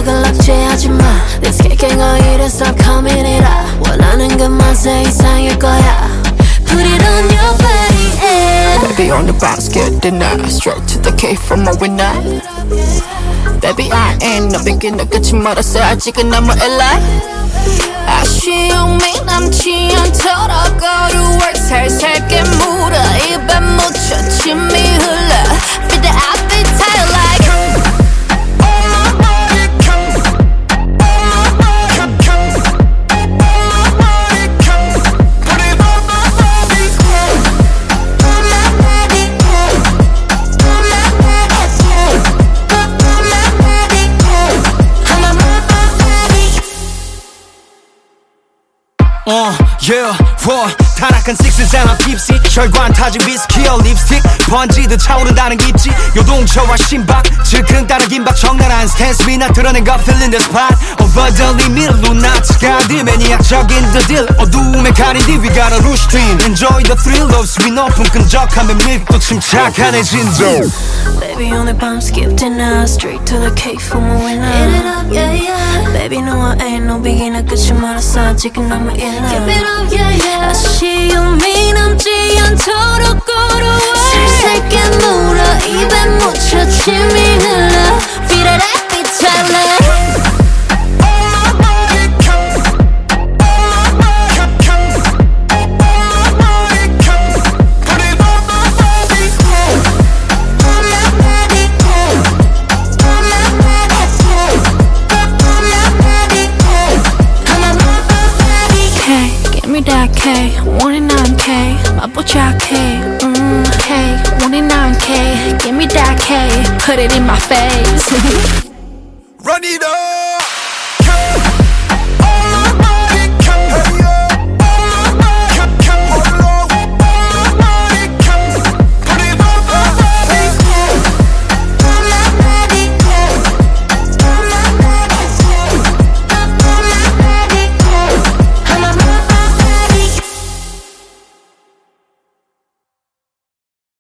생각을 억제하지마 This kicking it stop coming it up 원하는 그 맛의 이상일 거야 Put it on your body, yeah Baby on the basket, then straight to the cave from a winner Baby I ain't no beginner 끝이 멀었어 아직은 너무 엘라 아쉬움이 남지 않도록 go to work 살살게 물어 입에 묻혀 침이 흘러 Feel the appetite like Yeah, 타락한 식스잖아 핍시 혈관 타진 위스키와 립스틱 번지듯 차오른다는 입지 요동쳐와 심박 질끈 따른 긴박 적나라한 스탠스 위나 드러낸 것 feeling the spot Overly 밀로 나치가 돼 매니악적인 the deal 어두움에 가린 뒤 we got a rush dream Enjoy the thrill of sweet 높은 끈적함에 밀도 침착한해진 zone Baby 오늘 밤 skip dinner Straight to the cake for my winner Hit it up, yeah, yeah Baby no I ain't no beginner 끝이 멀었어 아직은 너무 일러 Keep it up, yeah, yeah 아쉬움이 남지 않도록 걸어와 살살게 물어 입에 묻혀 침이 흘러 Feel that appetite like that K, 29K, 맛보자 K, K, 29K, give me that K, put it in my face. Run it up!